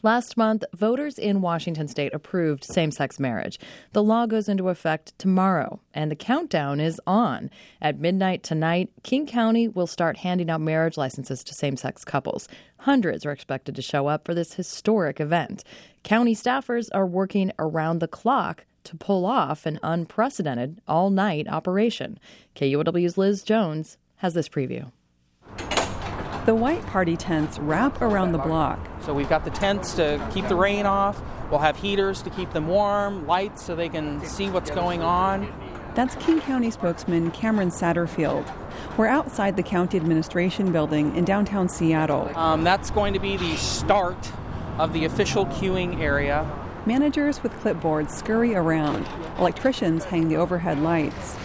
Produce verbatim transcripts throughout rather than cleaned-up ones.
Last month, voters in Washington state approved same-sex marriage. The law goes into effect tomorrow, and the countdown is on. At midnight tonight, King County will start handing out marriage licenses to same-sex couples. Hundreds are expected to show up for this historic event. County staffers are working around the clock to pull off an unprecedented all-night operation. K U O W's Liz Jones has this preview. The white party tents wrap around the block. So we've got the tents to keep the rain off. We'll have heaters to keep them warm, lights so they can see what's going on. That's King County spokesman Cameron Satterfield. We're outside the county administration building in downtown Seattle. Um, that's going to be the start of the official queuing area. Managers with clipboards scurry around. Electricians hang the overhead lights.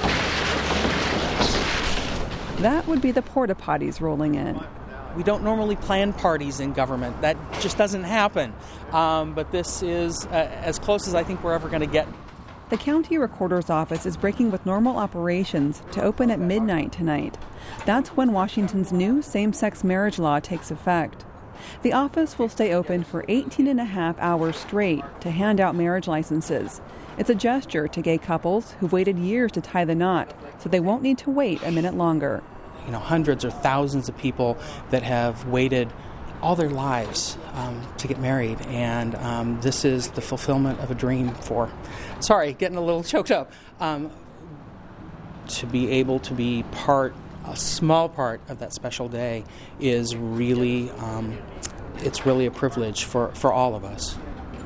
That would be the porta potties rolling in. We don't normally plan parties in government. That just doesn't happen. Um, but this is uh, as close as I think we're ever going to get. The county recorder's office is breaking with normal operations to open at midnight tonight. That's when Washington's new same-sex marriage law takes effect. The office will stay open for eighteen and a half hours straight to hand out marriage licenses. It's a gesture to gay couples who've waited years to tie the knot, so they won't need to wait a minute longer. You know, hundreds or thousands of people that have waited all their lives um, to get married, and um, this is the fulfillment of a dream for, sorry, getting a little choked up, um, to be able to be part, a small part of that special day is really, um, it's really a privilege for, for all of us.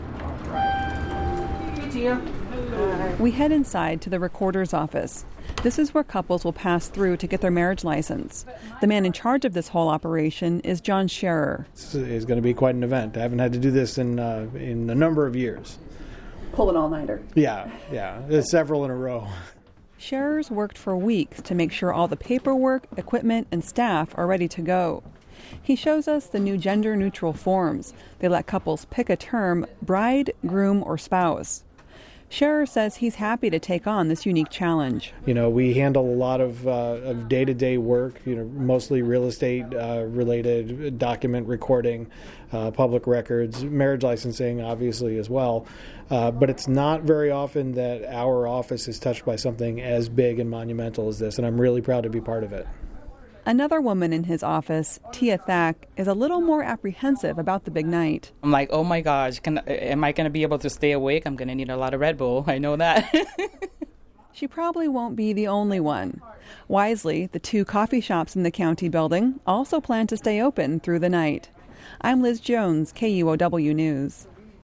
We head inside to the recorder's office. This is where couples will pass through to get their marriage license. The man in charge of this whole operation is John Scherer. This is going to be quite an event. I haven't had to do this in uh, in a number of years. Pull an all-nighter. Yeah, yeah, there's several in a row. Scherer's worked for weeks to make sure all the paperwork, equipment, and staff are ready to go. He shows us the new gender-neutral forms. They let couples pick a term, bride, groom, or spouse. Scherer says he's happy to take on this unique challenge. You know, we handle a lot of, uh, of day-to-day work, you know, mostly real estate-related, uh, document recording, uh, public records, marriage licensing, obviously, as well. Uh, but it's not very often that our office is touched by something as big and monumental as this, and I'm really proud to be part of it. Another woman in his office, Tia Thack, is a little more apprehensive about the big night. I'm like, oh my gosh, can, am I going to be able to stay awake? I'm going to need a lot of Red Bull. I know that. She probably won't be the only one. Wisely, the two coffee shops in the county building also plan to stay open through the night. I'm Liz Jones, K U O W News.